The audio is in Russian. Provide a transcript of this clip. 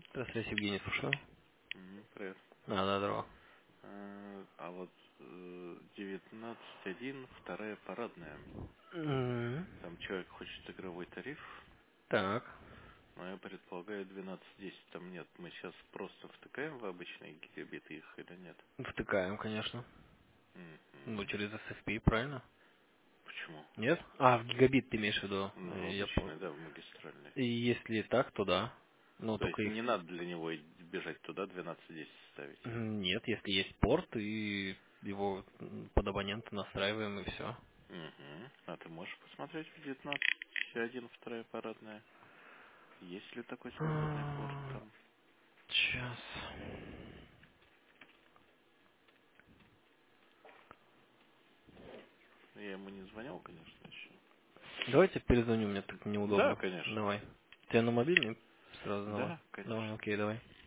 Здравствуйте, Евгений, слушаю. Привет. Да, здорово. А вот 19.1, вторая парадная. М, Там человек хочет игровой тариф, Так, но я предполагаю 12.10 там нет. Мы сейчас просто втыкаем в обычные гигабиты их или нет? втыкаем, конечно. Ну, Мгм. через SFP, правильно? Почему? Нет? А, в гигабит ты имеешь в виду? Ну, в Я понял. обычный, да, в магистральный. И если так, то да. Ну, То только есть их... не надо для него бежать туда 12.10 ставить. Нет, если есть порт, и его под абонента настраиваем, и все. Угу. А ты можешь посмотреть в 19.1, вторая парадная? Есть ли такой свободный порт там? Сейчас. Я ему не звонил, конечно, еще. Давайте перезвоню, мне так Да, неудобно. конечно. Давай. Тебе на мобильный сразу давай. Да, Давай, конечно. окей, давай.